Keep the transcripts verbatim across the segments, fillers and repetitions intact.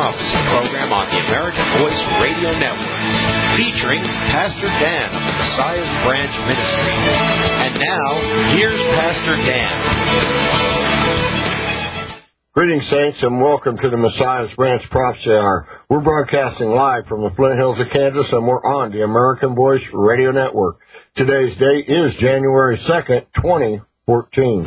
Prophecy program on the American Voice Radio Network, featuring Pastor Dan of the Messiah's Branch Ministry. And now, here's Pastor Dan. Greetings, saints, and welcome to the Messiah's Branch Prophecy Hour. We're broadcasting live from the Flint Hills of Kansas, and we're on the American Voice Radio Network. Today's date is January second, twenty fourteen.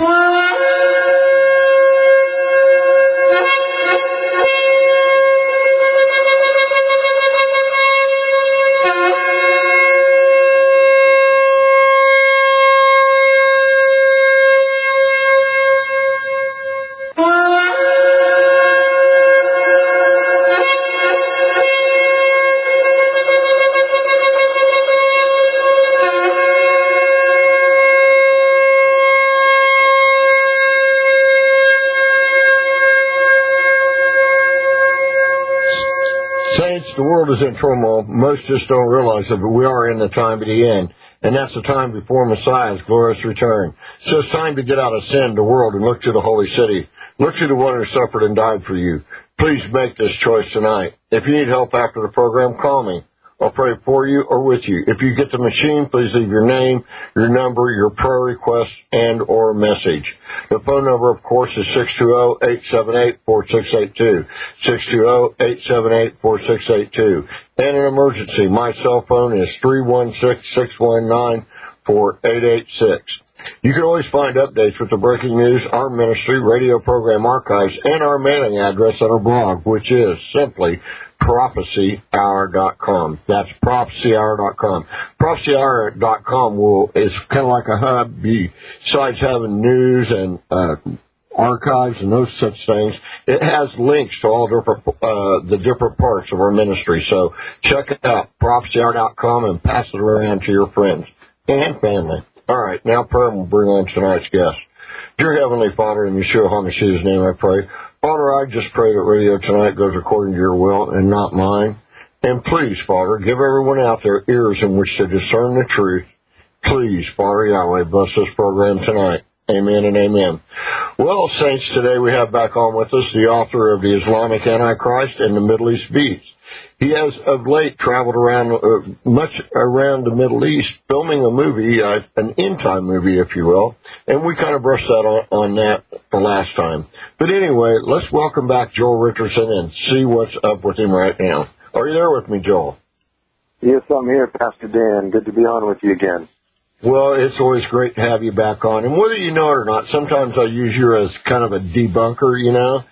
The world is in turmoil. Most just don't realize it, but we are in the time of the end, and that's the time before Messiah's glorious return. So it's time to get out of sin, the world, and look to the holy city. Look to the one who suffered and died for you. Please make this choice tonight. If you need help after the program, call me. I'll pray for you or with you. If you get the machine, please leave your name, your number, your prayer request, and or message. The phone number, of course, is six two zero, eight seven eight, four six eight two, six two zero, eight seven eight, four six eight two. And an emergency, my cell phone is three one six, six one nine, four eight eight six. You can always find updates with the breaking news, our ministry, radio program archives, and our mailing address on our blog, which is simply prophecy hour dot com. That's prophecy hour dot com. prophecy hour dot com will is kind of like a hub. Besides having news and uh, archives and those such things, it has links to all different uh, the different parts of our ministry. So check it out, prophecy hour dot com, and pass it around to your friends and family. All right, now prayer will bring on tonight's guest. Dear Heavenly Father, in Yeshua HaMashiach's name I pray. Father, I just pray that radio tonight goes according to your will and not mine. And please, Father, give everyone out there ears in which to discern the truth. Please, Father Yahweh, bless this program tonight. Amen and amen. Well, saints, today we have back on with us the author of the Islamic Antichrist and the Middle East Beast. He has of late traveled around uh, much around the Middle East, filming a movie, uh, an end-time movie, if you will, and we kind of brushed that on, on that the last time. But anyway, let's welcome back Joel Richardson and see what's up with him right now. Are you there with me, Joel? Yes, I'm here, Pastor Dan. Good to be on with you again. Well, it's always great to have you back on. And whether you know it or not, sometimes I use you as kind of a debunker, you know,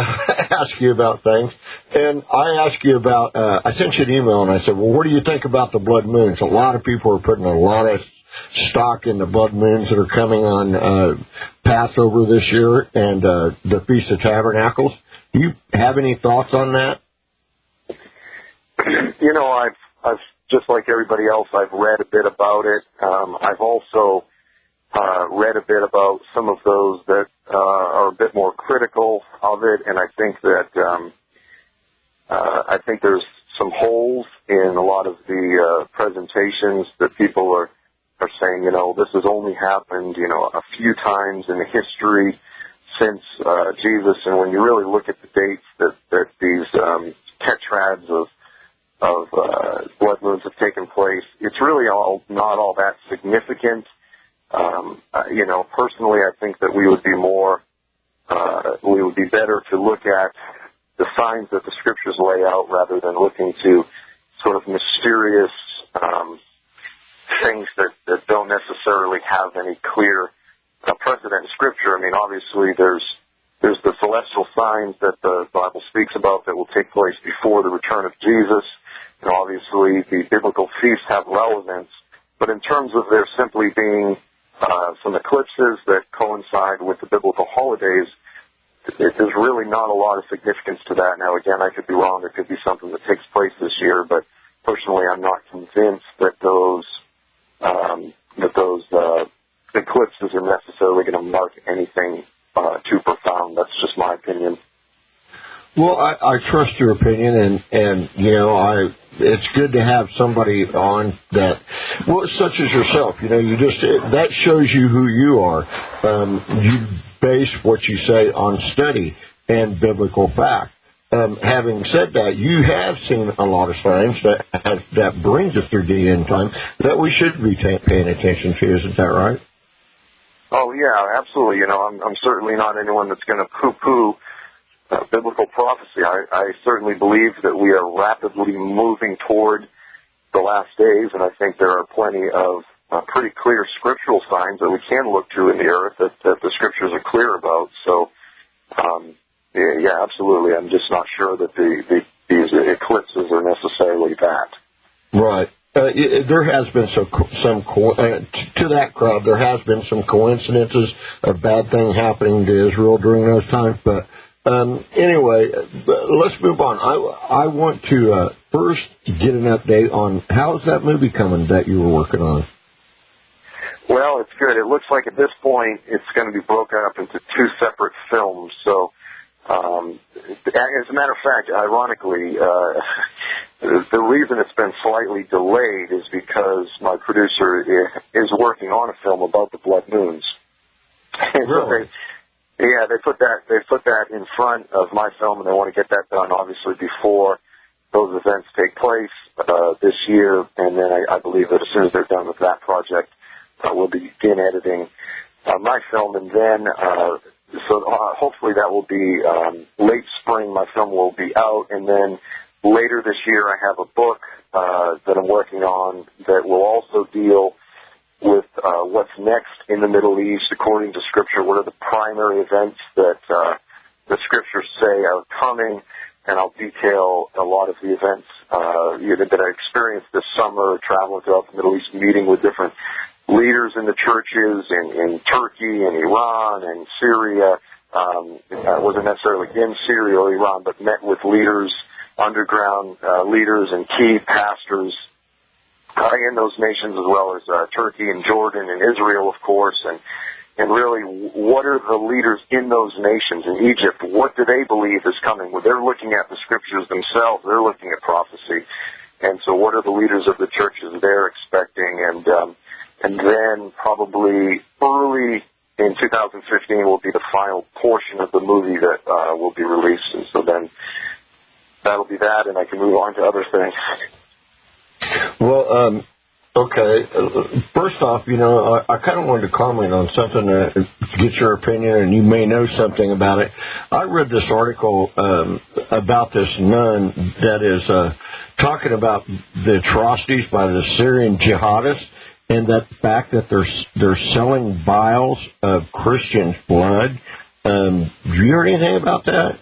ask you about things. And I asked you about, uh, I sent you an email and I said, well, what do you think about the blood moons? A lot of people are putting a lot of stock in the blood moons that are coming on uh, Passover this year and uh, the Feast of Tabernacles. Do you have any thoughts on that? You know, I've, I've just like everybody else, I've read a bit about it. Um, I've also uh, read a bit about some of those that uh, are a bit more critical of it, and I think that um, uh, I think there's some holes in a lot of the uh, presentations that people are are saying. You know, this has only happened, you know, a few times in the history since uh, Jesus, and when you really look at the dates that that these um, tetrads of of uh, blood moons have taken place, it's really all not all that significant. Um, uh, you know, personally, I think that we would be more, uh, we would be better to look at the signs that the scriptures lay out rather than looking to sort of mysterious um, things that, that don't necessarily have any clear uh, precedent in scripture. I mean, obviously, there's there's the celestial signs that the Bible speaks about that will take place before the return of Jesus. And obviously, the biblical feasts have relevance, but in terms of there simply being uh, some eclipses that coincide with the biblical holidays, it, there's really not a lot of significance to that. Now, again, I could be wrong. There could be something that takes place this year, but personally, I'm not convinced that those um, that those uh, eclipses are necessarily going to mark anything uh, too profound. That's just my opinion. Well, I, I trust your opinion, and, and you know, I it's good to have somebody on that, well, such as yourself. You know, you just that shows you who you are. Um, you base what you say on study and biblical fact. um, having said that, you have seen a lot of signs that have, that brings us through the end time that we should be t- paying attention to. Isn't that right? Oh, yeah, absolutely. You know, I'm, I'm certainly not anyone that's going to poo-poo uh, biblical prophecy. I, I certainly believe that we are rapidly moving toward the last days, and I think there are plenty of uh, pretty clear scriptural signs that we can look to in the earth that, that the scriptures are clear about. So, um, yeah, yeah, absolutely. I'm just not sure that the, the these eclipses are necessarily that. Right. Uh, it, there has been some, some co- uh, to that crowd, there has been some coincidences of bad things happening to Israel during those times. But um, anyway, let's move on. I, I want to uh, first get an update on how's that movie coming that you were working on? Well, it's good. It looks like at this point it's going to be broken up into two separate films. So, um, as a matter of fact, ironically, uh, the reason it's been slightly delayed is because my producer is working on a film about the blood moons. And really? So they, yeah, they put that they put that in front of my film, and they want to get that done obviously before those events take place uh, this year. And then I, I believe that as soon as they're done with that project, uh, we'll begin editing uh, my film, and then. Uh, So uh, hopefully that will be um, late spring. My film will be out, and then later this year I have a book uh, that I'm working on that will also deal with uh, what's next in the Middle East according to Scripture. What are the primary events that uh, the Scriptures say are coming, and I'll detail a lot of the events uh, that I experienced this summer, traveling throughout the Middle East, meeting with different leaders in the churches in, in Turkey and Iran and Syria. Um, I wasn't necessarily in Syria or Iran, but met with leaders, underground uh, leaders and key pastors uh, in those nations, as well as uh, Turkey and Jordan and Israel, of course. And, and really, what are the leaders in those nations? In Egypt, what do they believe is coming? Well, they're looking at the scriptures themselves. They're looking at prophecy. And so what are the leaders of the churches they're expecting? And um, And then probably early in two thousand fifteen will be the final portion of the movie that uh, will be released. And so then that'll be that, and I can move on to other things. Well, um, okay. First off, you know, I, I kind of wanted to comment on something to get your opinion, and you may know something about it. I read this article um, about this nun that is uh, talking about the atrocities by the Syrian jihadists, and that fact that they're they're selling vials of Christian blood. Um, do you hear anything about that?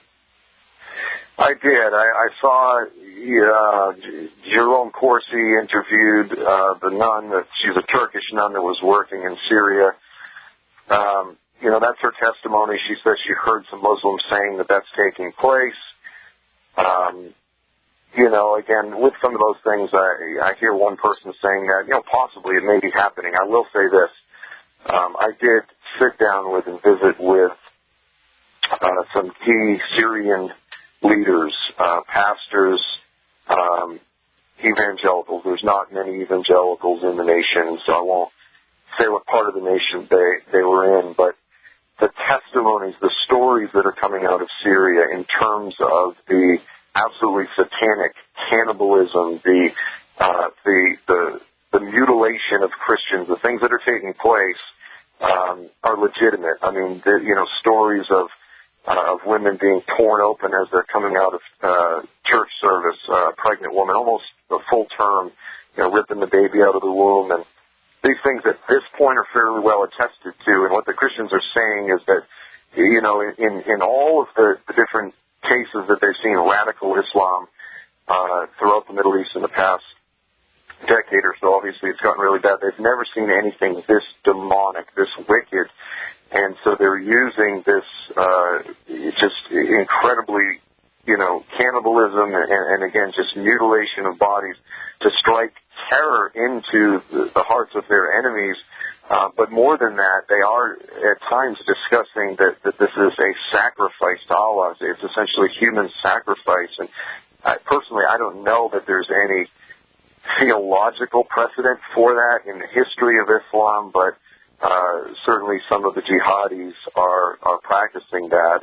I did. I, I saw uh, Jerome Corsi interviewed uh, the nun. That she's a Turkish nun that was working in Syria. Um, you know, that's her testimony. She says she heard some Muslims saying that that's taking place. Um, You know, again, with some of those things, I, I hear one person saying that, you know, possibly it may be happening. I will say this. Um, I did sit down with and visit with uh, some key Syrian leaders, uh, pastors, um, evangelicals. There's not many evangelicals in the nation, so I won't say what part of the nation they, they were in, but the testimonies, the stories that are coming out of Syria in terms of the absolutely satanic cannibalism, the, uh, the the the mutilation of Christians, the things that are taking place um, are legitimate. I mean, the, you know, stories of uh, of women being torn open as they're coming out of uh, church service, uh, a pregnant woman, almost a full term, you know, ripping the baby out of the womb, and these things at this point are fairly well attested to. And what the Christians are saying is that, you know, in in all of the, the different cases that they've seen radical Islam uh, throughout the Middle East in the past decade or so. Obviously, it's gotten really bad. They've never seen anything this demonic, this wicked, and so they're using this uh, just incredibly, you know, cannibalism and, and again, just mutilation of bodies to strike terror into the, the hearts of their enemies. Uh, but more than that, they are at times discussing that, that this is a sacrifice to Allah. It's essentially human sacrifice. And I, personally, I don't know that there's any theological precedent for that in the history of Islam, but uh, certainly some of the jihadis are, are practicing that. And,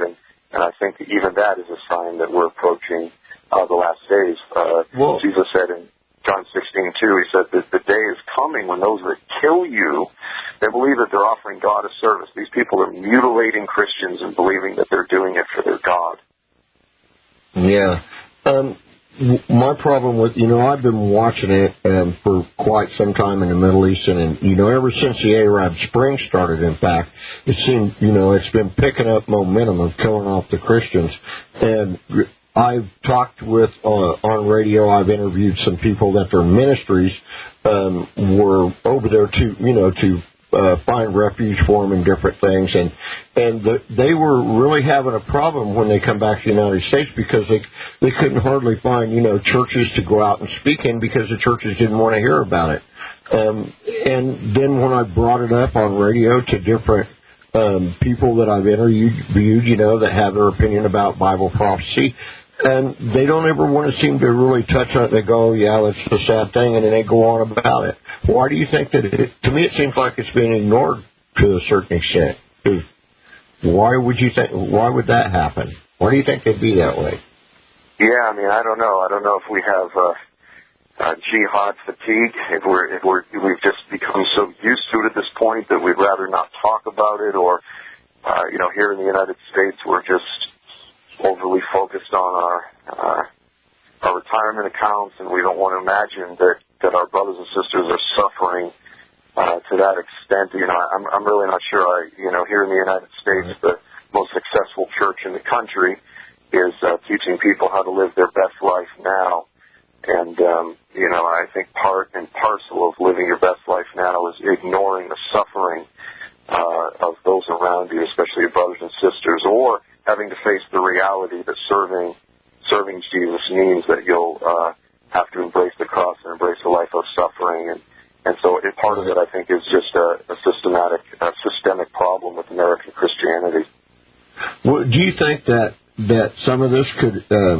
And I think even that is a sign that we're approaching uh, the last days. Uh, well, Jesus said in John sixteen two, he said that the day is coming when those that kill you, they believe that they're offering God a service. These people are mutilating Christians and believing that they're doing it for their God. Yeah. Um, my problem with, you know, I've been watching it um, for quite some time in the Middle East, and, and, you know, ever since the Arab Spring started, in fact, it seemed, you know, it's been picking up momentum of killing off the Christians. And I've talked with, uh, on radio, I've interviewed some people that their ministries um, were over there to, you know, to Uh, find refuge for them and different things, and and the, they were really having a problem when they come back to the United States because they they couldn't hardly find, you know, churches to go out and speak in because the churches didn't want to hear about it. Um, and then when I brought it up on radio to different um, people that I've interviewed, you know, that have their opinion about Bible prophecy, and they don't ever want to seem to really touch on it. They go, oh, yeah, that's a sad thing, and then they go on about it. Why do you think that it, to me it seems like it's being ignored to a certain extent? Why would you think, why would that happen? Why do you think they'd be that way? Yeah, I mean, I don't know. I don't know if we have uh, uh, jihad fatigue, if we're, if we're, if we've just become so used to it at this point that we'd rather not talk about it, or, uh, you know, here in the United States we're just overly focused on our uh, our retirement accounts, and we don't want to imagine that, that our brothers and sisters are suffering uh, to that extent. You know, I'm I'm really not sure. I you know here in the United States, the most successful church in the country is uh, teaching people how to live their best life now, and um, you know I think part and parcel of living your best life now is ignoring the suffering uh, of those around you, especially your brothers and sisters, or having to face the reality that serving serving Jesus means that you'll uh, have to embrace the cross and embrace a life of suffering. And, and so it, part of it, I think, is just a, a systematic, a systemic problem with American Christianity. Well, do you think that, that some of this could, uh,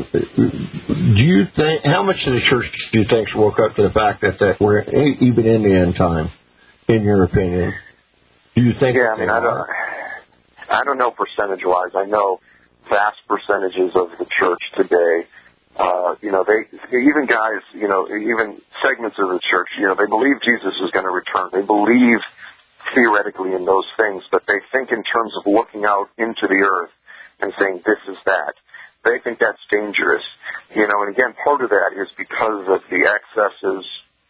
do you think, how much of the church do you think woke up to the fact that, that we're even in the end time, in your opinion? Do you think? Yeah, I mean, I don't I don't know percentage-wise. I know vast percentages of the church today, uh, you know, they, even guys, you know, even segments of the church, you know, they believe Jesus is going to return. They believe theoretically in those things, but they think in terms of looking out into the earth and saying this is that. They think that's dangerous. You know, and again, part of that is because of the excesses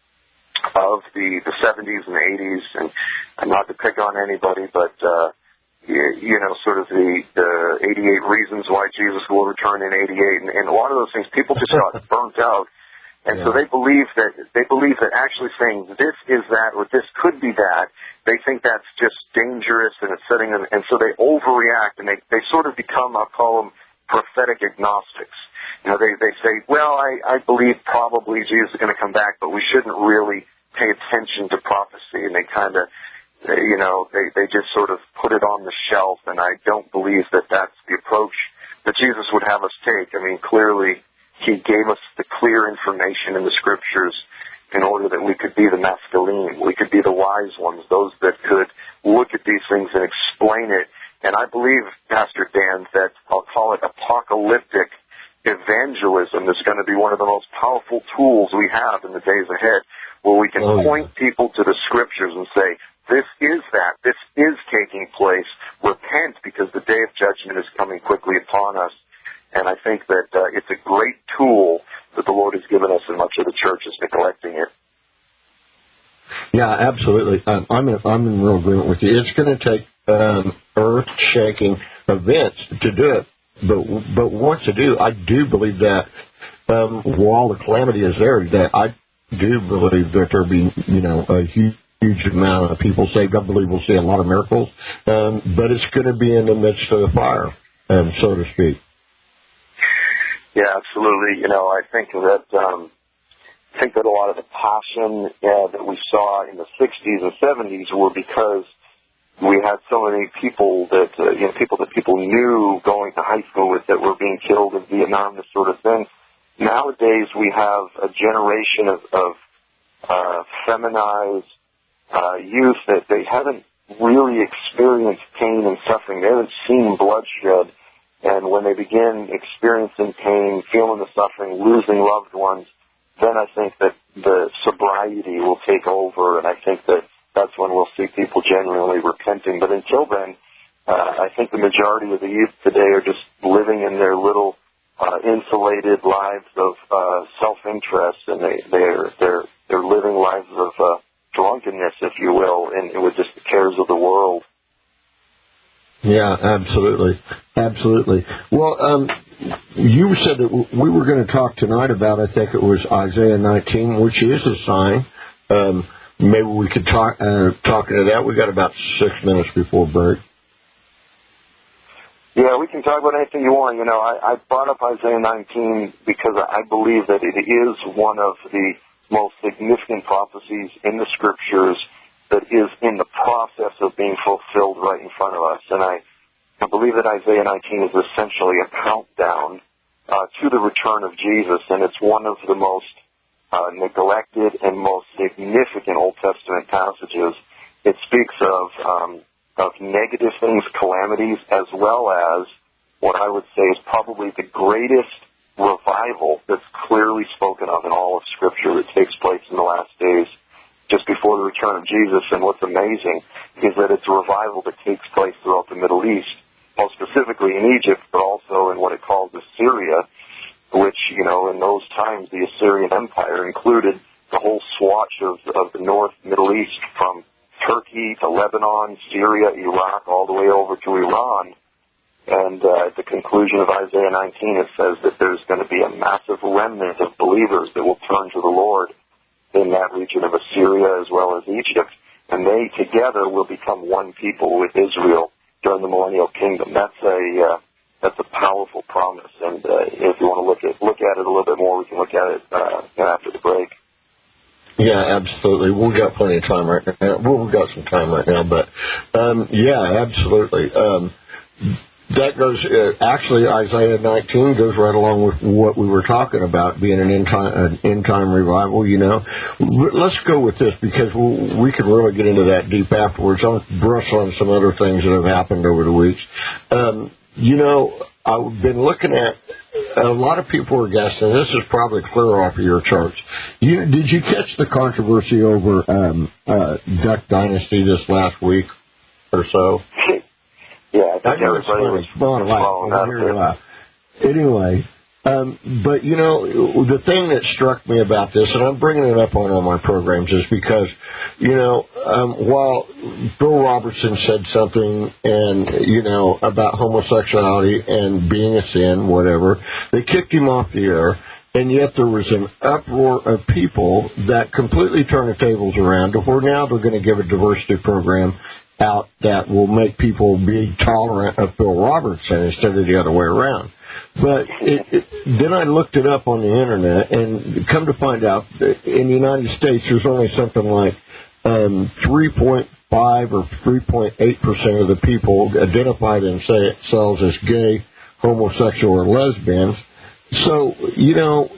of the, the seventies and the eighties, and, and not to pick on anybody, but, uh, you know, sort of the, the eighty-eight reasons why Jesus will return in eighty-eight, and, and a lot of those things, people just got burnt out, and yeah. so they believe that they believe that actually saying this is that or this could be that, they think that's just dangerous, and it's setting them, and so they overreact, and they they sort of become, I'll call them prophetic agnostics. You know, they they say, well, I I believe probably Jesus is going to come back, but we shouldn't really pay attention to prophecy, and they kind of. You know, they, they just sort of put it on the shelf, and I don't believe that that's the approach that Jesus would have us take. I mean, clearly, he gave us the clear information in the Scriptures in order that we could be the masculine, we could be the wise ones, those that could look at these things and explain it. And I believe, Pastor Dan, that I'll call it apocalyptic evangelism is going to be one of the most powerful tools we have in the days ahead, where we can oh, point yeah. people to the Scriptures and say, this is that. This is taking place. Repent, because the day of judgment is coming quickly upon us. And I think that uh, it's a great tool that the Lord has given us, and much of the church is neglecting it. Yeah, absolutely. Um, I'm in, I'm in real agreement with you. It's going to take um, earth-shaking events to do it. But but once to do, I do believe that um, while the calamity is there, that I do believe that there'll be, you know, a huge huge amount of people saved. I believe we'll see a lot of miracles, um, but it's going to be in the midst of the fire, um, so to speak. Yeah, absolutely. You know, I think that um, I think that a lot of the passion uh, that we saw in the sixties and seventies were because we had so many people that uh, you know people that people knew going to high school with that were being killed in Vietnam, this sort of thing. Nowadays, we have a generation of, of uh, feminized Uh, youth that they haven't really experienced pain and suffering. They haven't seen bloodshed, And when they begin experiencing pain, feeling the suffering, losing loved ones, then I think that the sobriety will take over, and I think that that's when we'll see people genuinely repenting. But until then, uh, I think the majority of the youth today are just living in their little uh, insulated lives of uh, self-interest, and they, they're they're they're living lives of uh, drunkenness, if you will, and with just the cares of the world. Yeah, absolutely, absolutely. Well, um, you said that we were going to talk tonight about, I think it was Isaiah nineteen, which is a sign. Um, maybe we could talk uh, talk into that. We got about six minutes before break. Yeah, we can talk about anything you want. You know, I, I brought up Isaiah nineteen because I believe that it is one of the most significant prophecies in the Scriptures that is in the process of being fulfilled right in front of us. And I, I believe that Isaiah nineteen is essentially a countdown uh, to the return of Jesus, and it's one of the most uh, neglected and most significant Old Testament passages. It speaks of um, of negative things, calamities, as well as what I would say is probably the greatest revival that's clearly spoken of in all of Scripture that takes place in the last days, just before the return of Jesus. And what's amazing is that it's a revival that takes place throughout the Middle East, most specifically in Egypt, but also in what it calls Assyria, which, you know, in those times, the Assyrian Empire included the whole swatch of, of the North Middle East, from Turkey to Lebanon, Syria, Iraq, all the way over to Iran. And uh, at the conclusion of Isaiah nineteen, it says that there's going to be a massive remnant of believers that will turn to the Lord in that region of Assyria as well as Egypt, and they together will become one people with Israel during the millennial kingdom. That's a uh, that's a powerful promise, and uh, if you want to look at look at it a little bit more, we can look at it uh, after the break. Yeah, absolutely. We've got plenty of time right now. Well, we've got some time right now, but um, yeah, absolutely. Um, That goes, uh, actually, Isaiah nineteen goes right along with what we were talking about, being an end-time, an end-time revival, you know. Let's go with this, because we can really get into that deep afterwards. I'll brush on some other things that have happened over the weeks. Um, you know, I've been looking at, a lot of people are guessing, this is probably clear off of your charts. You, did you catch the controversy over um, uh, Duck Dynasty this last week or so? Yeah, I think I know everybody was following that. Anyway, um, but, you know, the thing that struck me about this, and I'm bringing it up on all my programs, is because, you know, um, while Bill Robertson said something, and, you know, about homosexuality and being a sin, whatever, they kicked him off the air. And yet there was an uproar of people that completely turned the tables around to where now they're going to give a diversity program out that will make people be tolerant of Bill Robertson instead of the other way around. But it, it, then I looked it up on the Internet, and come to find out that in the United States there's only something like um, three point five or three point eight percent of the people identify themselves as gay, homosexual, or lesbians. So, you know,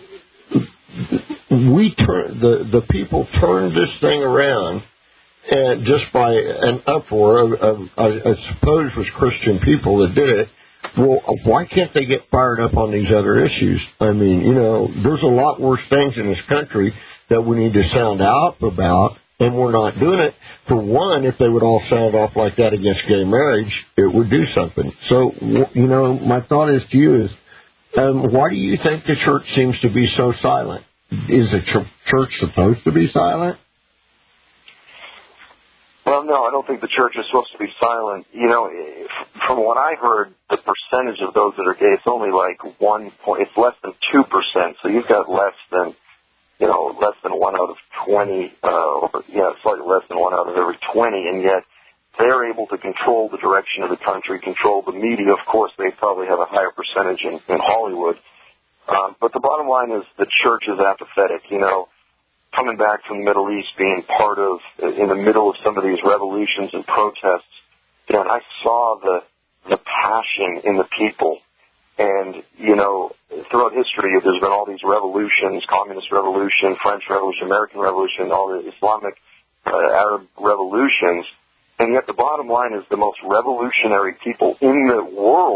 we turn the, the people turned this thing around. And just by an uproar of, of I, I suppose, was Christian people that did it. Well, why can't they get fired up on these other issues? I mean, you know, there's a lot worse things in this country that we need to sound out about, and we're not doing it. For one, if they would all sound off like that against gay marriage, it would do something. So, you know, my thought is to you is, um, why do you think the church seems to be so silent? Is the ch- church supposed to be silent? Well, no, I don't think the church is supposed to be silent. You know, from what I heard, the percentage of those that are gay, it's only like one point, it's less than two percent. So you've got less than, you know, less than one out of twenty, uh, or, yeah, slightly less than one out of every twenty, and yet they're able to control the direction of the country, control the media. Of course, they probably have a higher percentage in, in Hollywood. Um, but the bottom line is the church is apathetic, you know. Coming back from the Middle East, being part of, in the middle of some of these revolutions and protests, you know, and I saw the the passion in the people. And, you know, throughout history, there's been all these revolutions, communist revolution, French revolution, American revolution, all the Islamic, uh, Arab revolutions. And yet the bottom line is the most revolutionary people in the world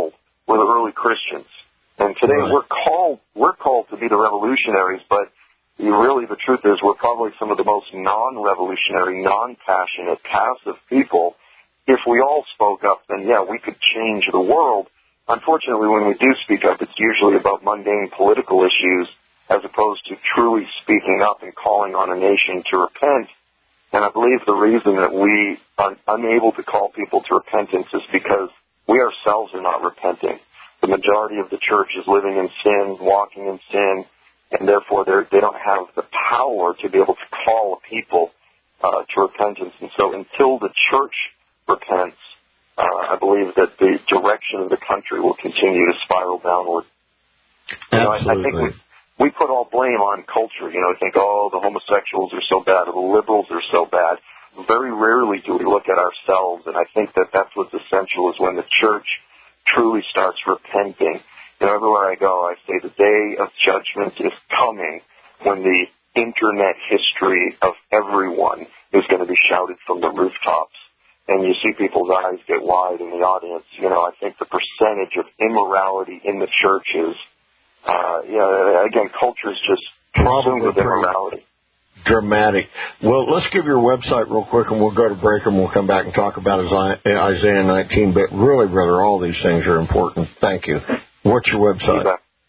were the early Christians. And today right. we're called we're called to be the revolutionaries, but really the truth is we're probably some of the most non-revolutionary, non-passionate, passive people. If we all spoke up, then, yeah, we could change the world. Unfortunately, when we do speak up, it's usually about mundane political issues as opposed to truly speaking up and calling on a nation to repent. And I believe the reason that we are unable to call people to repentance is because we ourselves are not repenting. The majority of the church is living in sin, walking in sin, and therefore they don't have the power to be able to call people uh, to repentance. And so until the church repents, uh, I believe that the direction of the country will continue to spiral downward. You know, I, I think we, we put all blame on culture. You know, I think, oh, the homosexuals are so bad, or the liberals are so bad. Very rarely do we look at ourselves, and I think that that's what's essential is when the church truly starts repenting. You know, everywhere I go, I say the day of judgment is coming when the internet history of everyone is going to be shouted from the rooftops. And you see people's eyes get wide in the audience. You know, I think the percentage of immorality in the churches, uh, you know, again, culture is just consumed with immorality. Dramatic. Well, let's give your website real quick, and we'll go to break, and we'll come back and talk about Isaiah nineteen. But really, brother, all these things are important. Thank you. What's your website?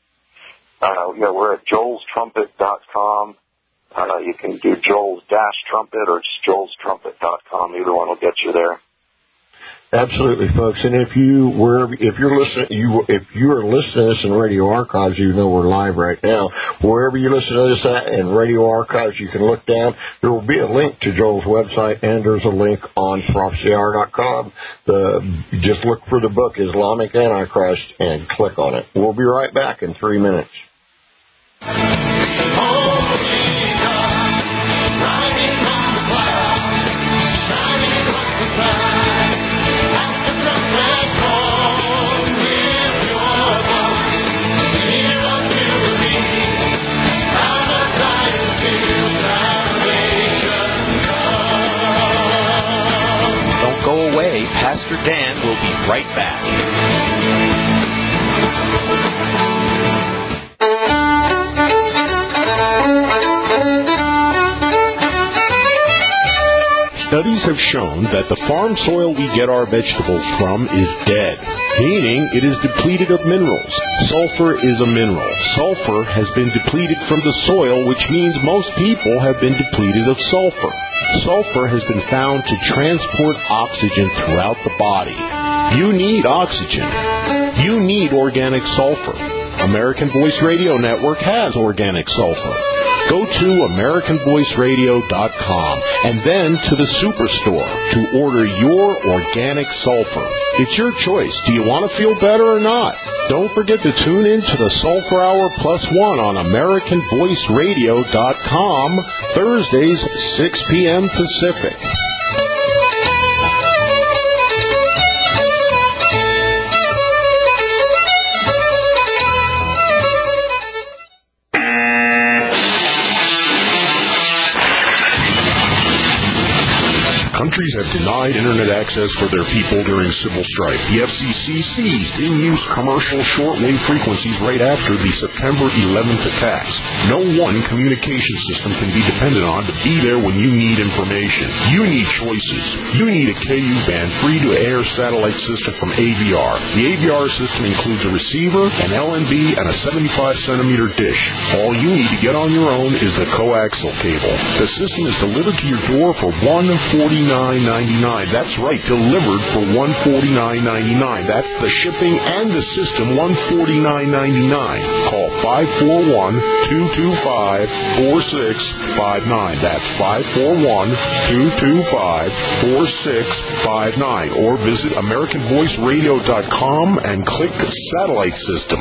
Uh, yeah, we're at joels trumpet dot com. Uh, you can do Joel's Dash Trumpet or just joels trumpet dot com. Either one will get you there. Absolutely, folks. And if you wherever if you're listening, you if you're listening to this in Radio Archives, you know we're live right now. Wherever you listen to this at in Radio Archives, you can look down. There will be a link to Joel's website, and there's a link on prophecy hour dot com. The just look for the book Islamic Antichrist and click on it. We'll be right back in three minutes. Pastor Dan will be right back. Studies have shown that the farm soil we get our vegetables from is dead, meaning it is depleted of minerals. Sulfur is a mineral. Sulfur has been depleted from the soil, which means most people have been depleted of sulfur. Sulfur has been found to transport oxygen throughout the body. You need oxygen. You need organic sulfur. American Voice Radio Network has organic sulfur. Go to American Voice Radio dot com and then to the Superstore to order your organic sulfur. It's your choice. Do you want to feel better or not? Don't forget to tune in to the Sulfur Hour Plus One on American Voice Radio dot com, Thursdays, six p.m. Pacific. Countries have denied Internet access for their people during civil strife. The F C C seized in-use commercial shortwave frequencies right after the September eleventh attacks. No one communication system can be depended on to be there when you need information. You need choices. You need a K U band free-to-air satellite system from A V R. The A V R system includes a receiver, an L N B, and a seventy-five centimeter dish. All you need to get on your own is the coaxial cable. The system is delivered to your door for one hundred forty-nine ninety-nine. That's right, delivered for one hundred forty-nine ninety-nine. That's the shipping and the system, one hundred forty-nine ninety-nine. Call five four one, two two five, four six five nine. That's five four one, two two five, four six five nine. Or visit American Voice Radio dot com and click Satellite System.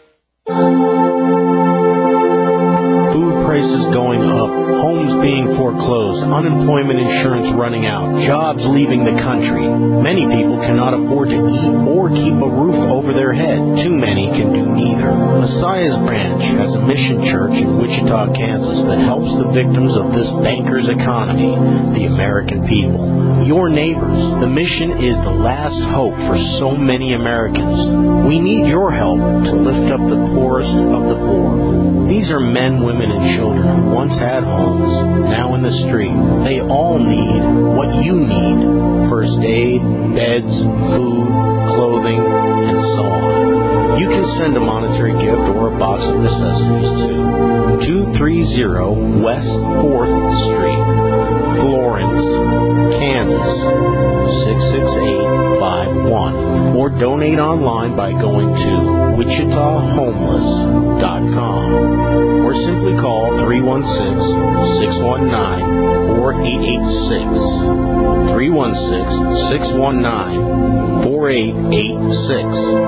Food prices going up, homes being foreclosed. foreclosed, unemployment insurance running out, jobs leaving the country. Many people cannot afford to eat or keep a roof over their head. Too many can do neither. Messiah's Branch has a mission church in Wichita, Kansas that helps the victims of this banker's economy, the American people. Your neighbors. The mission is the last hope for so many Americans. We need your help to lift up the poorest of the poor. These are men, women, and children who once had homes, now in the street. They all need what you need. First aid, beds, food, clothing, and so on. You can send a monetary gift or a box of necessities to two thirty West fourth Street, Florence, Kansas, six six eight five one, or donate online by going to wichita homeless dot com, or simply call three one six, six one nine, four eight eight six, three one six, six one nine, four eight eight six.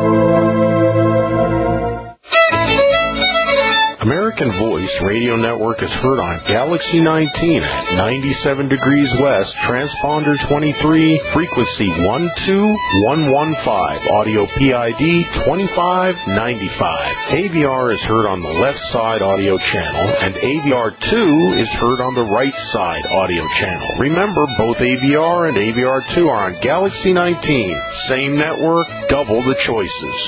American Voice Radio Network is heard on Galaxy nineteen at ninety-seven degrees west, transponder twenty-three, frequency one two one one five, audio P I D twenty-five ninety-five. A V R is heard on the left side audio channel, and A V R two is heard on the right side audio channel. Remember, both A V R and A V R two are on Galaxy nineteen. Same network, double the choices.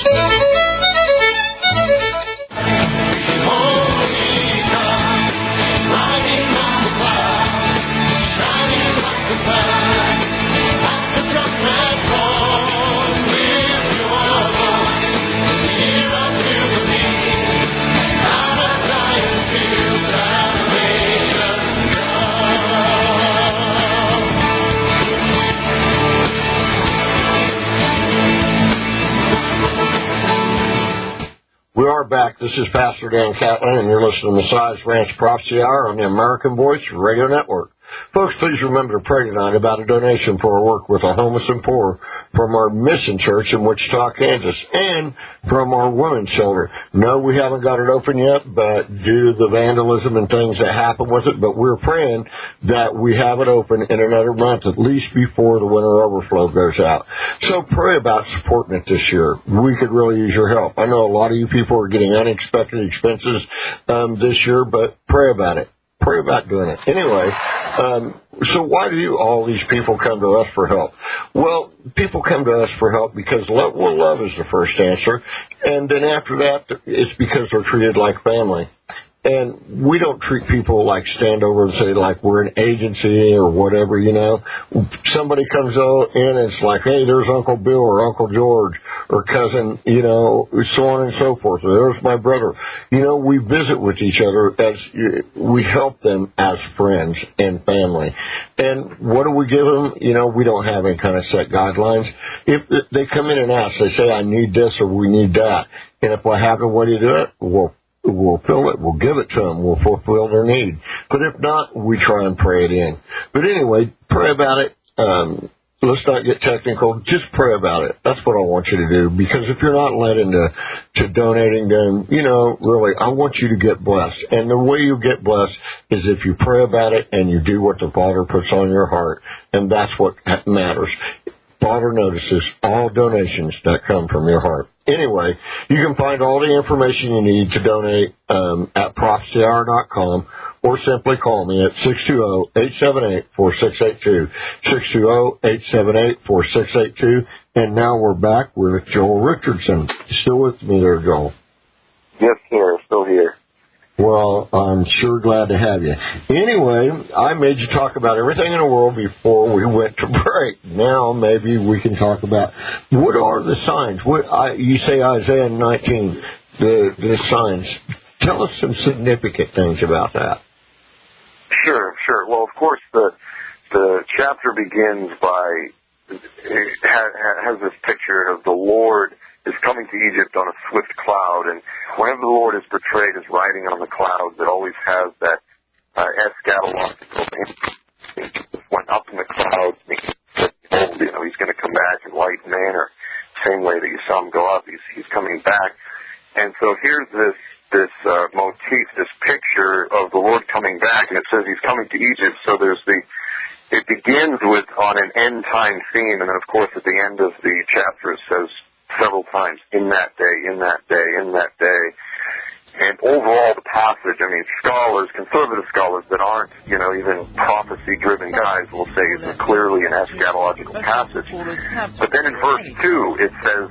We are back. This is Pastor Dan Catlin, and you're listening to Messiah's Ranch Prophecy Hour on the American Voice Radio Network. Folks, please remember to pray tonight about a donation for our work with the homeless and poor from our mission church in Wichita, Kansas, and from our women's shelter. No, we haven't got it open yet, but due to the vandalism and things that happen with it, but we're praying that we have it open in another month, at least before the winter overflow goes out. So pray about supporting it this year. We could really use your help. I know a lot of you people are getting unexpected expenses um, this year, but pray about it. Pray about doing it. Anyway, um, so why do all these people come to us for help? Well, people come to us for help because love, well, love is the first answer. And then after that, it's because they're treated like family. And we don't treat people like stand over and say like we're an agency or whatever, you know. Somebody comes in and it's like, hey, there's Uncle Bill or Uncle George or cousin, you know, so on and so forth. Or there's my brother. You know, we visit with each other as we help them as friends and family. And what do we give them? You know, we don't have any kind of set guidelines. If they come in and ask, they say, I need this or we need that. And if I have the way to do it, well, we'll fill it. We'll give it to them. We'll fulfill their need. But if not, we try and pray it in. But anyway, pray about it. Um, let's not get technical. Just pray about it. That's what I want you to do. Because if you're not led into to donating, then, you know, really, I want you to get blessed. And the way you get blessed is if you pray about it and you do what the Father puts on your heart. And that's what matters. Father notices all donations that come from your heart. Anyway, you can find all the information you need to donate um, at prophecy hour dot com or simply call me at six two zero, eight seven eight, four six eight two, six two zero, eight seven eight, four six eight two. And now we're back with Joel Richardson. Still with me there, Joel? Yes, sir. Still here. Well, I'm sure glad to have you. Anyway, I made you talk about everything in the world before we went to break. Now maybe we can talk about what are the signs. What I, you say Isaiah nineteen, the the signs. Tell us some significant things about that. Sure, sure. Well, of course, the the chapter begins by it has this picture of the Lord is coming to Egypt on a swift cloud, and whenever the Lord is portrayed as riding on the clouds, it always has that uh, eschatological image. He went up in the clouds, and you know, he's going to come back in like manner, same way that you saw him go up. He's he's coming back, and so here's this this uh, motif, this picture of the Lord coming back, and it says he's coming to Egypt. So there's the, it begins with on an end time theme, and then of course at the end of the chapter it says several times, in that day, in that day, in that day. And overall, the passage, I mean, scholars, conservative scholars that aren't, you know, even prophecy-driven guys will say it's clearly an eschatological passage. But then in verse two, it says,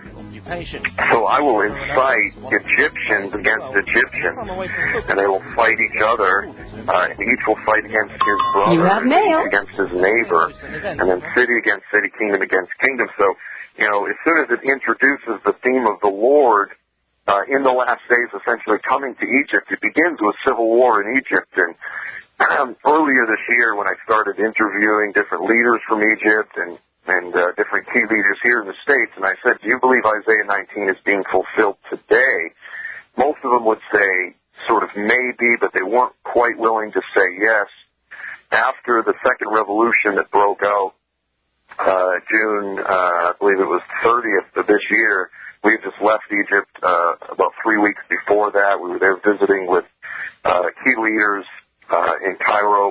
so I will incite Egyptians against Egyptians, and they will fight each other, uh, and each will fight against his brother, you have mail. against his neighbor, and then city against city, kingdom against kingdom. So, you know, as soon as it introduces the theme of the Lord, Uh, in the last days, essentially coming to Egypt, it begins with civil war in Egypt. And um, earlier this year, when I started interviewing different leaders from Egypt and and uh, different key leaders here in the States, and I said, "Do you believe Isaiah nineteen is being fulfilled today?" Most of them would say, sort of maybe, but they weren't quite willing to say yes. After the second revolution that broke out, uh, June, uh, I believe it was thirtieth of this year. We had just left Egypt uh, about three weeks before that. We were there visiting with uh, key leaders uh, in Cairo.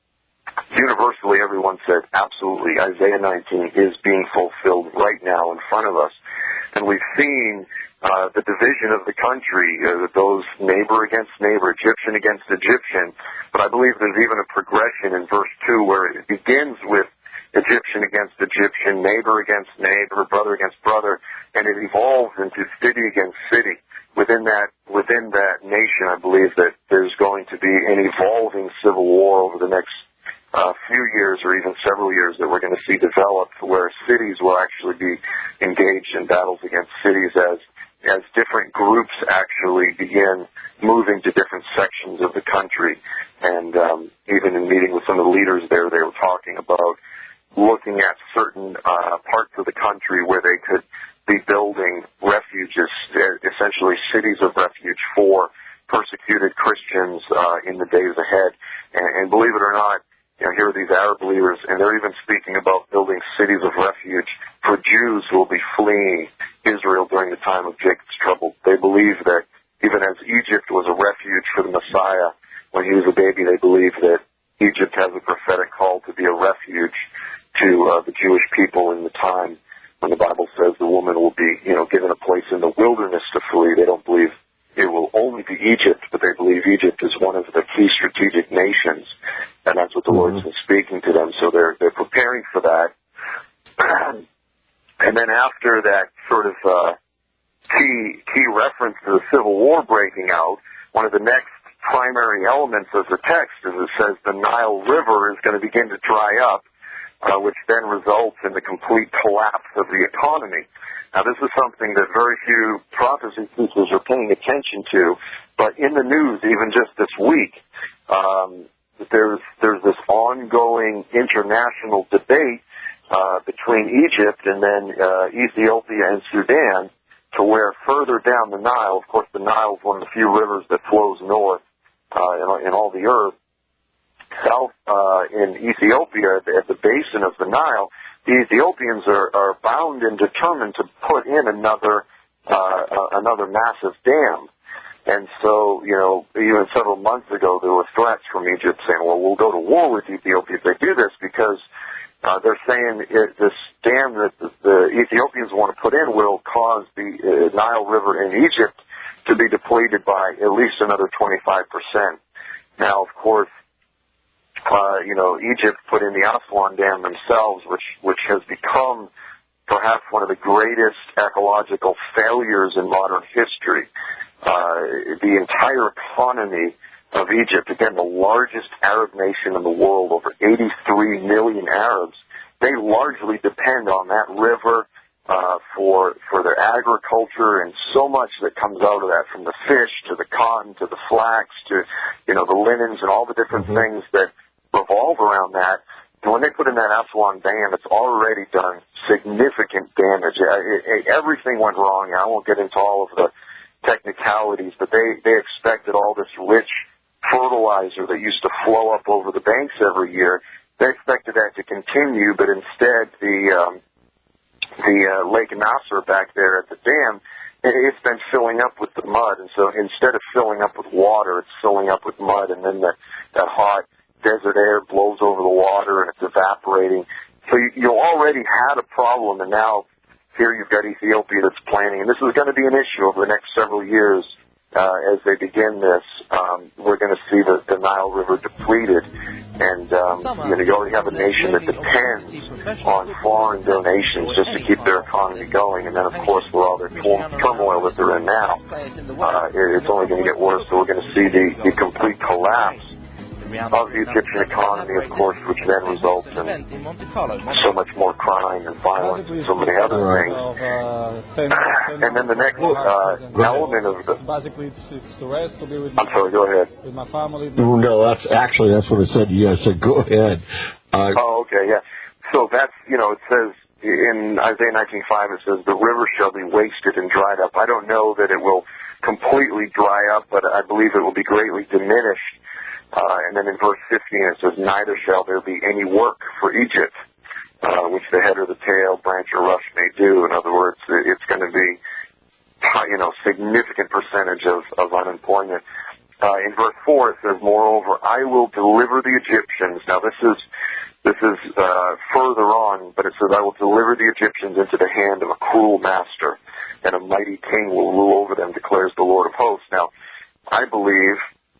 Universally, everyone said, absolutely, Isaiah nineteen is being fulfilled right now in front of us. And we've seen uh, the division of the country, uh, those neighbor against neighbor, Egyptian against Egyptian. But I believe there's even a progression in verse two where it begins with Egyptian against Egyptian, neighbor against neighbor, brother against brother, and it evolves into city against city. Within that, within that nation, I believe that there's going to be an evolving civil war over the next uh, few years or even several years that we're going to see developed, where cities will actually be engaged in battles against cities as as different groups actually begin moving to different sections of the country. And um, even in meeting with some of the leaders there, they were talking about looking at certain uh, parts of the country where they could be building refuges, essentially cities of refuge for persecuted Christians uh, in the days ahead. And, and believe it or not, you know, here are these Arab leaders, and they're even speaking about building cities of refuge for Jews who will be fleeing Israel during the time of Jacob's trouble. They believe that even as Egypt was a refuge for the Messiah when he was a baby, they believe that Egypt has a prophetic call to be a refuge to uh, the Jewish people in the time when the Bible says the woman will be, you know, given a place in the wilderness to flee. They don't believe it will only be Egypt, but they believe Egypt is one of the key strategic nations, and that's what the mm-hmm. Lord's been speaking to them. So they're they're preparing for that. And then after that sort of uh, key key reference to the Civil War breaking out, one of the next primary elements of the text is it says the Nile River is going to begin to dry up. Uh, which then results in the complete collapse of the economy. Now, this is something that very few prophecy teachers are paying attention to, but in the news, even just this week, um, there's there's this ongoing international debate uh, between Egypt and then uh, Ethiopia and Sudan, to where further down the Nile, of course, the Nile is one of the few rivers that flows north uh, in, in all the earth. South uh, in Ethiopia, at the basin of the Nile, the Ethiopians are, are bound and determined to put in another uh, uh, another massive dam. And so, you know, even several months ago, there were threats from Egypt saying, well, we'll go to war with Ethiopia if they do this, because uh, they're saying it, this dam that the, the Ethiopians want to put in will cause the uh, Nile River in Egypt to be depleted by at least another twenty-five percent. Now, of course, Uh, you know, Egypt put in the Aswan Dam themselves, which which has become perhaps one of the greatest ecological failures in modern history. Uh, the entire economy of Egypt, again, the largest Arab nation in the world, over eighty-three million Arabs, they largely depend on that river uh, for for their agriculture, and so much that comes out of that, from the fish to the cotton to the flax to, you know, the linens and all the different mm-hmm. things that revolve around that. And when they put in that Aswan Dam, it's already done significant damage. It, it, everything went wrong. I won't get into all of the technicalities, but they, they expected all this rich fertilizer that used to flow up over the banks every year. They expected that to continue, but instead the um, the uh, Lake Nasser back there at the dam it's been filling up with the mud. And so instead of filling up with water, it's filling up with mud, and then that, that hot desert air blows over the water, and it's evaporating. So you, you already had a problem, and now here you've got Ethiopia that's planning. And this is going to be an issue over the next several years uh, as they begin this. Um, we're going to see the, the Nile River depleted. And um, you know, you already have a nation that depends on foreign donations just to keep their economy going. And then, of course, with all their tur- turmoil that they're in now, uh, it's only going to get worse. So we're going to see the, the complete collapse of the Egyptian economy, of course, which then results in so much more crime and violence and so many other things. And then the next uh, element of the... Basically, it's, it's to rest, to be with I'm sorry, go ahead. With my family. No, that's actually, that's what I said. Yes, I said, go ahead. Uh, oh, okay, yeah. So that's, you know, it says in Isaiah nineteen five, it says, the river shall be wasted and dried up. I don't know that it will completely dry up, but I believe it will be greatly diminished. Uh, and then in verse fifteen it says, neither shall there be any work for Egypt, uh, which the head or the tail, branch or rush may do. In other words, it's going to be, you know, significant percentage of, of unemployment. Uh, in verse four it says, moreover, I will deliver the Egyptians. Now this is, this is, uh, further on, but it says, I will deliver the Egyptians into the hand of a cruel master, and a mighty king will rule over them, declares the Lord of hosts. Now, I believe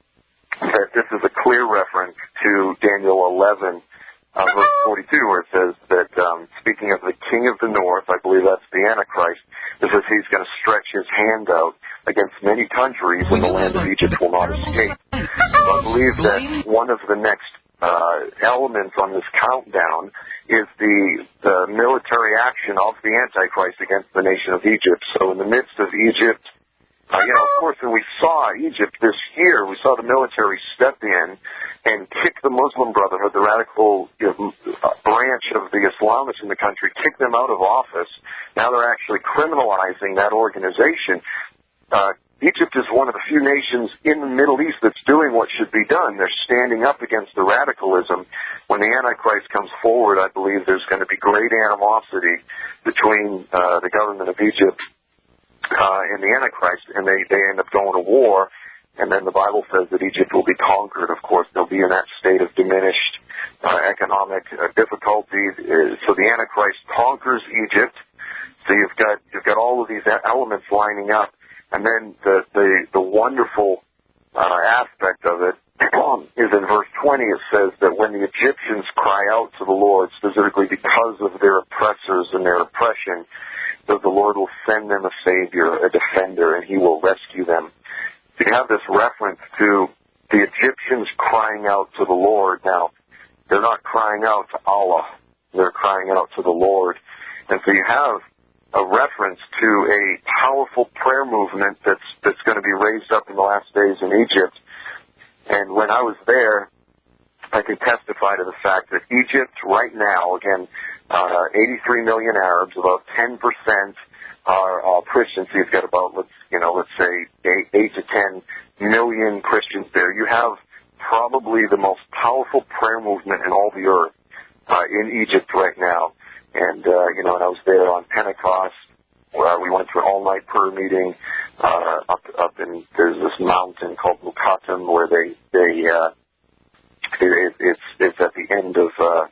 that this is a clear reference to Daniel eleven, uh, verse forty-two, where it says that, um, speaking of the king of the north, I believe that's the Antichrist, it says he's going to stretch his hand out against many countries, and the land of Egypt will not escape. So I believe that one of the next uh, elements on this countdown is the, the military action of the Antichrist against the nation of Egypt. So in the midst of Egypt, Uh, you know, of course, when we saw Egypt this year, we saw the military step in and kick the Muslim Brotherhood, the radical you know, branch of the Islamists in the country, kick them out of office. Now they're actually criminalizing that organization. Uh, Egypt is one of the few nations in the Middle East that's doing what should be done. They're standing up against the radicalism. When the Antichrist comes forward, I believe there's going to be great animosity between uh, the government of Egypt Uh, and the Antichrist, and they, they end up going to war, and then the Bible says that Egypt will be conquered. Of course, they'll be in that state of diminished uh, economic uh, difficulty. Uh, so the Antichrist conquers Egypt. So you've got you've got all of these elements lining up, and then the the, the wonderful uh, aspect of it is in verse twenty. It says that when the Egyptians cry out to the Lord, specifically because of their oppressors and their oppression, that the Lord will send them a Savior, a defender, and He will rescue them. So you have this reference to the Egyptians crying out to the Lord. Now, they're not crying out to Allah. They're crying out to the Lord. And so you have a reference to a powerful prayer movement that's, that's going to be raised up in the last days in Egypt. And when I was there, I can testify to the fact that Egypt right now, again, Uh, eighty-three million Arabs, about ten percent are uh, Christians. So you've got about, let's, you know, let's say eight, eight to ten million Christians there. You have probably the most powerful prayer movement in all the earth uh, in Egypt right now. And, uh, you know, and I was there on Pentecost, where we went to an all-night prayer meeting uh, up, up in, there's this mountain called Mukatam, where they, they, uh, it, it's, it's at the end of, uh,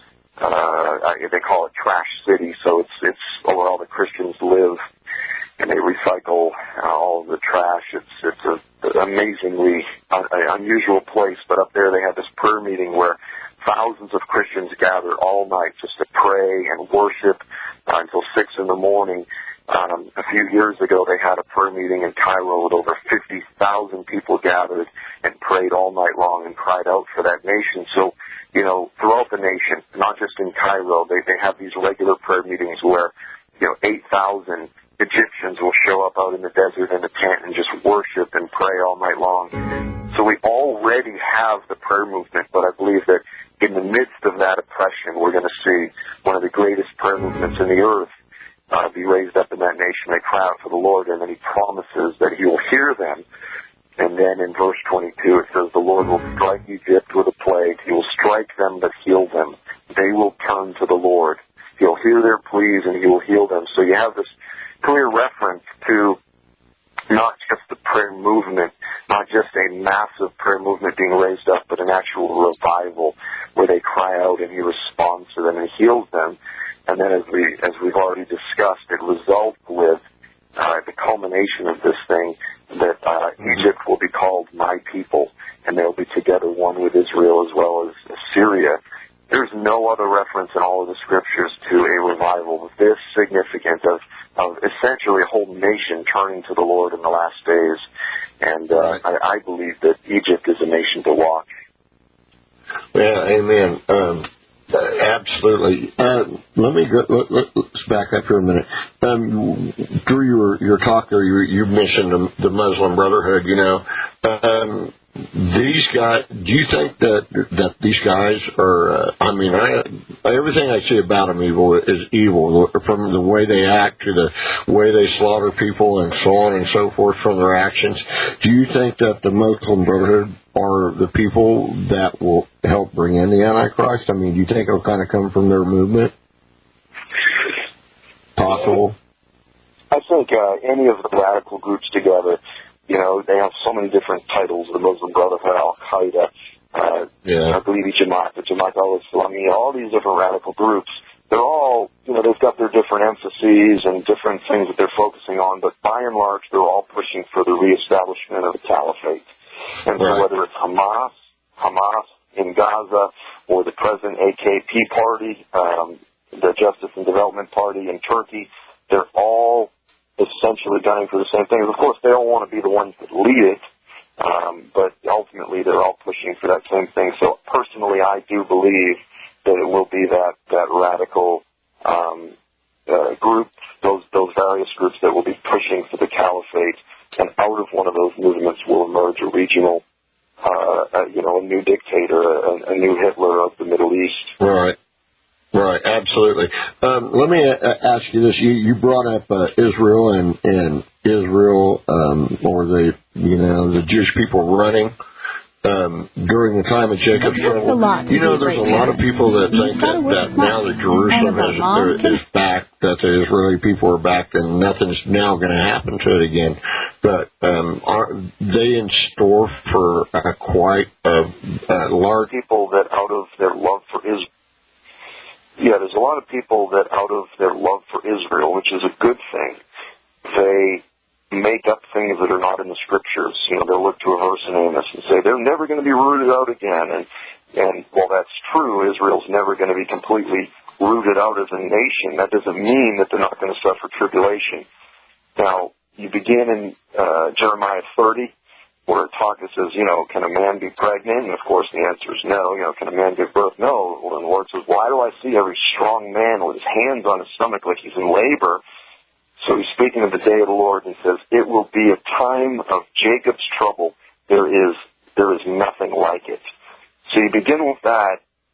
Uh, they call it Trash City, so it's it's where all the Christians live, and they recycle all the trash. It's it's a, an amazingly un, unusual place, but up there they have this prayer meeting where thousands of Christians gather all night just to pray and worship uh, until six in the morning. Um, a few years ago, they had a prayer meeting in Cairo with over fifty thousand people gathered and prayed all night long and cried out for that nation. So, you know, throughout the nation, not just in Cairo, they, they have these regular prayer meetings where, you know, eight thousand Egyptians will show up out in the desert in a tent and just worship and pray all night long. So we already have the prayer movement, but I believe that in the midst of that oppression, we're going to see one of the greatest prayer movements in the earth uh, be raised up in that nation. They cry out for the Lord, and then He promises that He will hear them. And then in verse twenty-two, it says, the Lord will strike Egypt with a plague. He will strike them but heal them. They will turn to the Lord. He'll hear their pleas and He will heal them. So you have this clear reference to prayer movement, not just a massive prayer movement being raised up, but an actual revival where they cry out and he responds to them and heals them. And then as, we, as we've already discussed, it results with uh, the culmination of this thing that uh, Egypt will be called my people, and they'll be together one with Israel as well as Assyria. There's no other reference in all of the scriptures to a revival this significant of, of essentially a whole nation turning to the Lord in the last days. And uh, I, I believe that Egypt is a nation to watch. Yeah, amen. Um, absolutely. Uh, let me go, let, let, let's back up here a minute. Um, through your, your talk there, you, you mentioned the, the Muslim Brotherhood, you know. Um, These guys, do you think that that these guys are, uh, I mean, I, everything I see about them evil is evil, from the way they act to the way they slaughter people and so on and so forth from their actions. Do you think that the Muslim Brotherhood are the people that will help bring in the Antichrist? I mean, do you think it'll kind of come from their movement? Possible? I think uh, any of the radical groups together, you know, they have so many different titles, the Muslim Brotherhood, Al-Qaeda, uh, yeah. I believe Jamaat, the Jamaat al-Islami, all these different radical groups, they're all, you know, they've got their different emphases and different things that they're focusing on, but by and large, they're all pushing for the reestablishment of the caliphate. And so right. whether it's Hamas, Hamas in Gaza, or the present A K P party, um, the Justice and Development Party in Turkey, they're all essentially gunning for the same things. Of course, they don't want to be the ones that lead it, um, but ultimately they're all pushing for that same thing. So personally, I do believe that it will be that, that radical um, uh, group, those those various groups that will be pushing for the caliphate, and out of one of those movements will emerge a regional, uh, uh, you know, a new dictator, a, a new Hitler of the Middle East. Right. Right, absolutely. Um, let me uh, ask you this: you, you brought up uh, Israel and and Israel, um, or the you know the Jewish people running um, during the time of Jacob's trouble. You know, there's a lot of people that think that, that now that Jerusalem is, is back, that the Israeli people are back, and nothing's now going to happen to it again. But um, are they in store for uh, quite a, a large people that, out of their love for Israel. Yeah, there's a lot of people that out of their love for Israel, which is a good thing, they make up things that are not in the scriptures. You know, they'll look to a verse in Amos and say, they're never going to be rooted out again. And, and while that's true, Israel's never going to be completely rooted out as a nation. That doesn't mean that they're not going to suffer tribulation. Now, you begin in uh, Jeremiah thirty, where it talks, it says, you know, can a man be pregnant? And, of course, the answer is no. You know, can a man give birth? No. Well, and the Lord says, why do I see every strong man with his hands on his stomach like he's in labor? So he's speaking of the day of the Lord, and he says, it will be a time of Jacob's trouble. There is there is nothing like it. So you begin with that,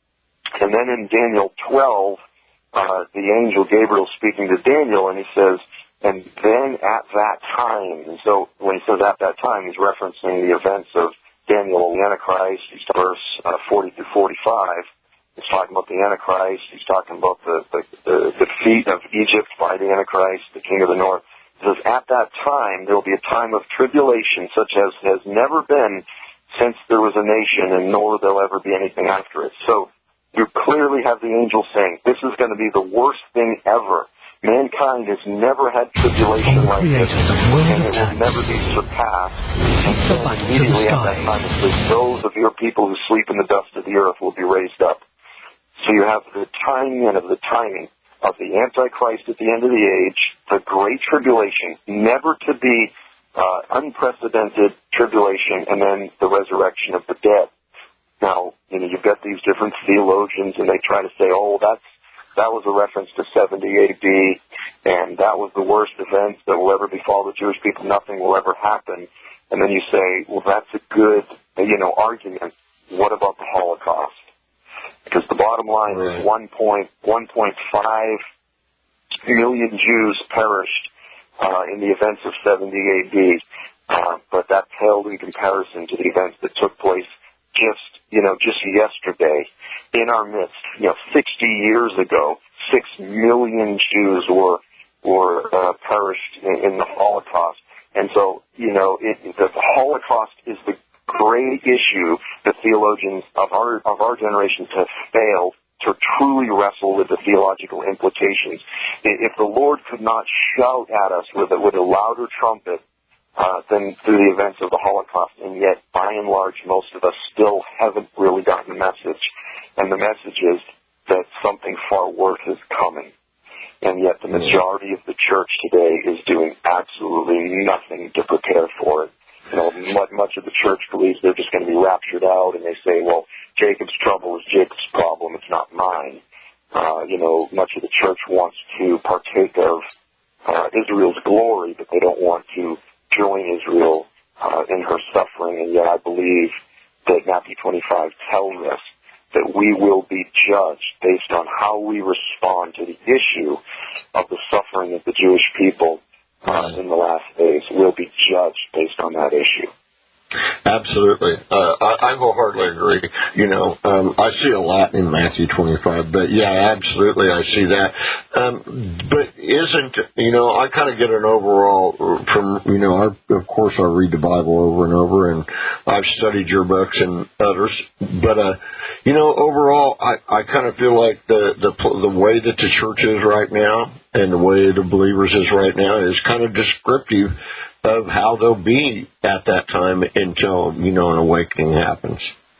and then in Daniel twelve, uh, the angel Gabriel speaking to Daniel, and he says, and then at that time, and so when he says at that time, he's referencing the events of Daniel and the Antichrist. He's verse uh, forty through forty-five. He's talking about the Antichrist. He's talking about the, the, the defeat of Egypt by the Antichrist, the king of the north. He says, at that time, there will be a time of tribulation such as has never been since there was a nation, and nor there'll ever be anything after it. So you clearly have the angel saying, this is going to be the worst thing ever. Mankind has never had tribulation like this, and it will never be surpassed. And then immediately at that time, it says, those of your people who sleep in the dust of the earth will be raised up. So you have the timing and of the timing of the Antichrist at the end of the age, the Great Tribulation, never to be uh, unprecedented tribulation, and then the resurrection of the dead. Now, you know, you've got these different theologians, and they try to say, oh, that's that was a reference to seventy A D, and that was the worst event that will ever befall the Jewish people. Nothing will ever happen. And then you say, well, that's a good, you know, argument. What about the Holocaust? Because the bottom line right. is one point five million Jews perished uh, in the events of seventy A D, uh, but that paled in comparison to the events that took place just, you know, just yesterday in our midst. You know, sixty years ago, six million Jews were were uh, perished in, in the Holocaust, And so, you know, it, the Holocaust is the great issue that theologians of our of our generation have failed to truly wrestle with the theological implications. If the Lord could not shout at us with a, with a louder trumpet uh, than through the events of the Holocaust, and yet, by and large, most of us still haven't really gotten the message. And the message is that something far worse is coming. And yet the majority of the church today is doing absolutely nothing to prepare for it. You know, much of the church believes they're just going to be raptured out, and they say, well, Jacob's trouble is Jacob's problem, it's not mine. Uh, you know, much of the church wants to partake of uh, Israel's glory, but they don't want to join Israel uh, in her suffering. And yet I believe that Matthew twenty-five tells us that we will be judged based on how we respond to the issue of the suffering of the Jewish people uh, in the last days. We'll be judged based on that issue. Absolutely. Uh, I, I wholeheartedly agree. You know, um, I see a lot in Matthew twenty-five, but yeah, absolutely, I see that. Um, but isn't, you know, I kind of get an overall from, you know, I, of course I read the Bible over and over, and I've studied your books and others, but, uh, you know, overall, I, I kind of feel like the, the, the way that the church is right now and the way the believers is right now is kind of descriptive of how they'll be at that time until, you know, an awakening happens.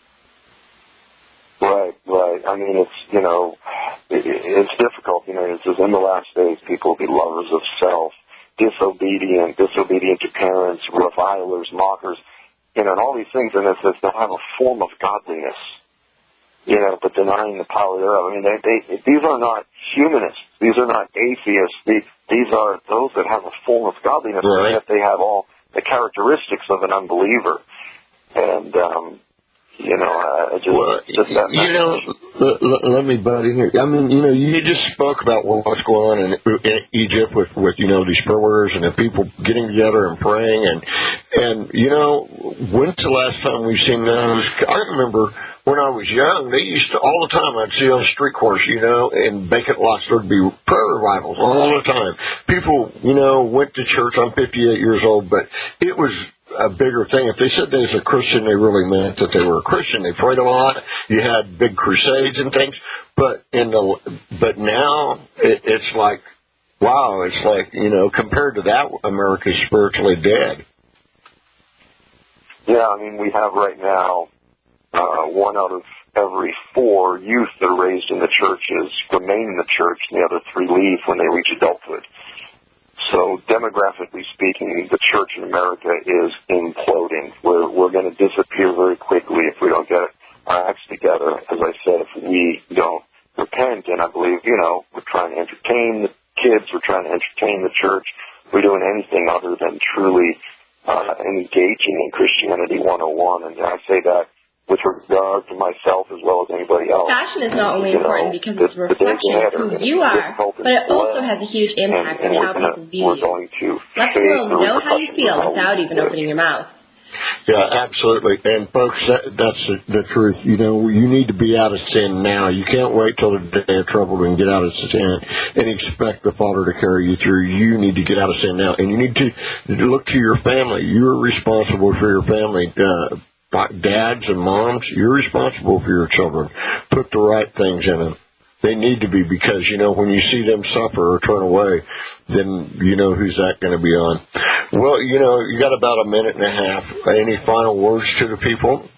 Right, right. I mean, it's, you know, it, it's difficult. You know, it says in the last days people will be lovers of self, disobedient, disobedient to parents, revilers, mockers, you know, and all these things. And it says they'll have a form of godliness, you know, but denying the power thereof. I mean, they, they, these are not humanists. These are not atheists. These, these are those that have a form of godliness, right, and yet they have all the characteristics of an unbeliever. And, um, you know, I just, well, just that you know, let, let me butt in here. I mean, you know, you just spoke about what's going on in, in Egypt with, with, you know, these prayer warriors and the people getting together and praying. And, and you know, when's the last time we've seen those? I remember when I was young, they used to, all the time, I'd see on the street corners, you know, in vacant lots, there'd be prayer revivals all the time. People, you know, went to church. I'm fifty-eight years old, but it was a bigger thing. If they said they was a Christian, they really meant that they were a Christian. They prayed a lot. You had big crusades and things. But in the, but now it, it's like, wow, it's like, you know, compared to that, America's spiritually dead. Yeah, I mean, we have right now, Uh, one out of every four youth that are raised in the churches remain in the church, and the other three leave when they reach adulthood. So demographically speaking, the church in America is imploding. We're, we're going to disappear very quickly if we don't get our acts together. As I said, if we don't repent, and I believe, you know, we're trying to entertain the kids, we're trying to entertain the church, we're doing anything other than truly uh, engaging in Christianity one oh one. And I say that with regard to myself as well as anybody else. Fashion is not only you important know, because the, it's a reflection of who you are, but it also has a huge impact and, and on how gonna, people view we're you. going to Let the world know how you feel without even opening your mouth. Yeah, absolutely. And folks, that, that's the, the truth. You know, you need to be out of sin now. You can't wait till the day of trouble and get out of sin and expect the Father to carry you through. You need to get out of sin now. And you need to look to your family. You're responsible for your family. Uh, Dads and moms, you're responsible for your children. Put the right things in them. They need to be, because, you know, when you see them suffer or turn away, then you know who's that going to be on. Well, you know, you got about a minute and a half. Any final words to the people?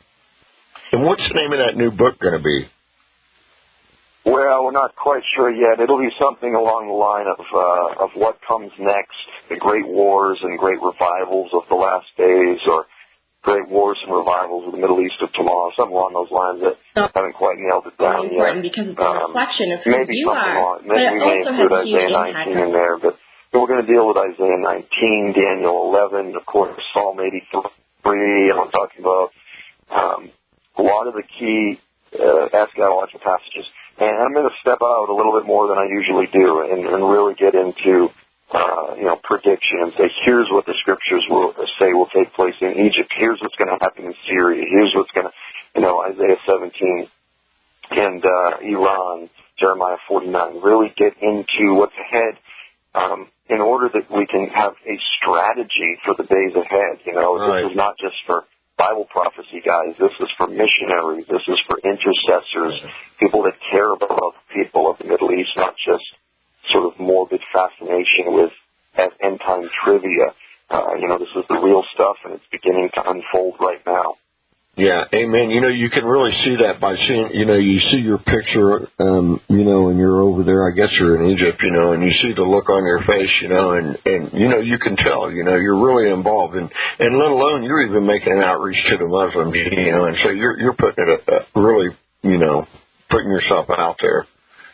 And what's the name of that new book going to be? Well, we're not quite sure yet. It'll be something along the line of uh, of what comes next, the great wars and great revivals of the last days, or great wars and revivals of the Middle East of tomorrow, something along those lines that so, haven't quite nailed it down yet. Important because it's a um, reflection of who maybe you are, along, but maybe it we may also include has a huge Isaiah nineteen in there, but we're going to deal with Isaiah nineteen, Daniel eleven, of course, Psalm eighty-three, and I'm talking about um, a lot of the key uh, eschatological passages. And I'm going to step out a little bit more than I usually do and, and really get into Uh, you know, prediction and say, here's what the scriptures will say will take place in Egypt. Here's what's going to happen in Syria. Here's what's going to, you know, Isaiah seventeen and uh, Iran, Jeremiah forty-nine. Really get into what's ahead um, in order that we can have a strategy for the days ahead. You know, right. This is not just for Bible prophecy guys. This is for missionaries. This is for intercessors, people that care about the people of the Middle East, not just sort of morbid fascination with end-time trivia. Uh, you know, this is the real stuff, and it's beginning to unfold right now. Yeah, amen. You know, you can really see that by seeing, you know, you see your picture, um, you know, and you're over there, I guess you're in Egypt, you know, and you see the look on your face, you know, and, and you know, you can tell, you know, you're really involved. And, and let alone, you're even making an outreach to the Muslims, you know, and so you're, you're putting it, uh, really, you know, putting yourself out there.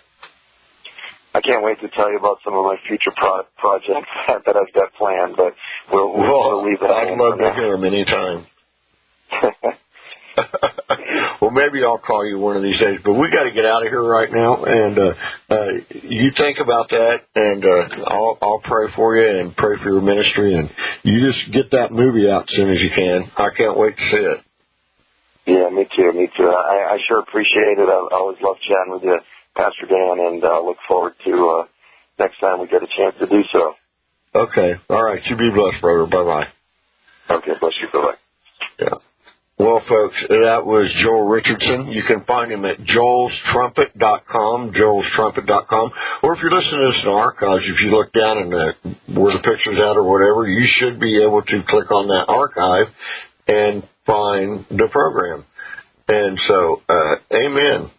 I can't wait to tell you about some of my future pro- projects that I've got planned, but we'll, we'll, well, we'll leave that. I'd love to hear them anytime. Well, maybe I'll call you one of these days, but we got to get out of here right now. And uh, uh, you think about that, and uh, I'll, I'll pray for you and pray for your ministry. And you just get that movie out as soon as you can. I can't wait to see it. Yeah, me too, me too. I, I sure appreciate it. I, I always love chatting with you, Pastor Dan, and I uh, look forward to uh, next time we get a chance to do so. Okay. All right. You be blessed, brother. Bye-bye. Okay. Bless you. Bye-bye. Yeah. Well, folks, that was Joel Richardson. You can find him at joels trumpet dot com, joels trumpet dot com. Or if you're listening to this in archives, if you look down in the, where the picture's at or whatever, you should be able to click on that archive and find the program. And so, uh, amen.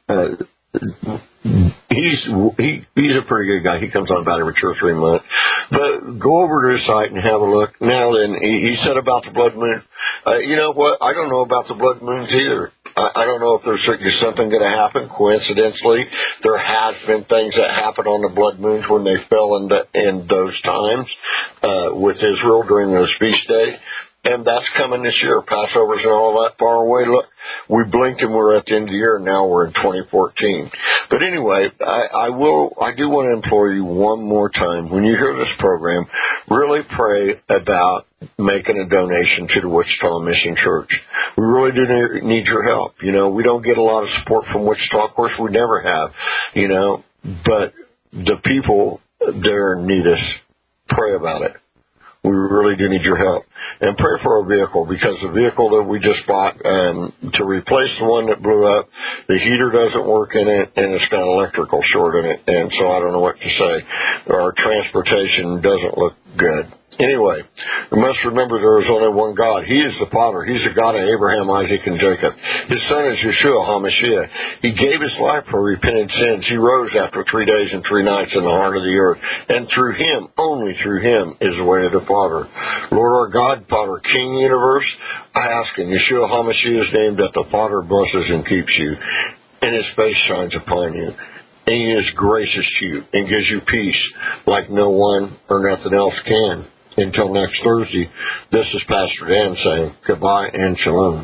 Uh, He's he he's a pretty good guy. He comes on about every two or three months. But go over to his site and have a look. Now then, he, he said about the blood moon. Uh, you know what? I don't know about the blood moons either. I, I don't know if there's something going to happen. Coincidentally, there has been things that happened on the blood moons when they fell in, the, in those times uh, with Israel during those feast days. And that's coming this year. Passover's and all that far away. Look, we blinked and we're at the end of the year, and now we're in twenty fourteen. But anyway, I, I will, I do want to implore you one more time. When you hear this program, really pray about making a donation to the Wichita Mission Church. We really do need your help. You know, we don't get a lot of support from Wichita. Of course, we never have, you know, but the people there need us. Pray about it. We really do need your help. And pray for our vehicle, because the vehicle that we just bought, um, to replace the one that blew up, the heater doesn't work in it, and it's got electrical short in it, and so I don't know what to say. Our transportation doesn't look good. Anyway, we must remember there is only one God. He is the Father. He's the God of Abraham, Isaac, and Jacob. His Son is Yeshua HaMashiach. He gave his life for repentant sins. He rose after three days and three nights in the heart of the earth. And through him, only through him, is the way to the Father. Lord our God, Father, King Universe, I ask in Yeshua HaMashiach's name that the Father blesses and keeps you, and his face shines upon you, and he is gracious to you, and gives you peace like no one or nothing else can. Until next Thursday, this is Pastor Dan saying goodbye and shalom.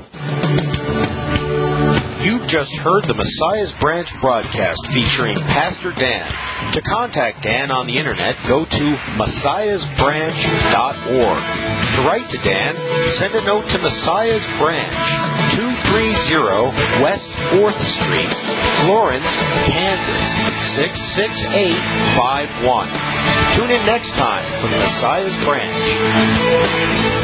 You've just heard the Messiah's Branch broadcast featuring Pastor Dan. To contact Dan on the internet, go to messiahs branch dot org. To write to Dan, send a note to Messiah's Branch, two thirty West fourth Street, Florence, Kansas, six six eight five one. Tune in next time for Messiah's Branch.